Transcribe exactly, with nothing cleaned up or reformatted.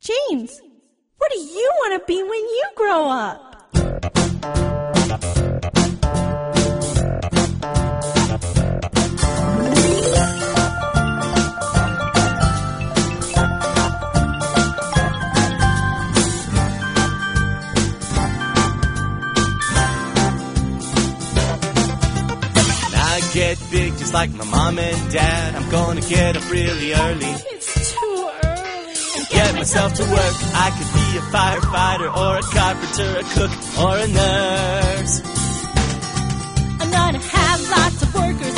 James, what do you want to be when you grow up? Get big just like my mom and dad. I'm gonna get up really early. It's too early. And get myself to work. I could be a firefighter or a carpenter, a cook or a nurse. I'm gonna have lots of workers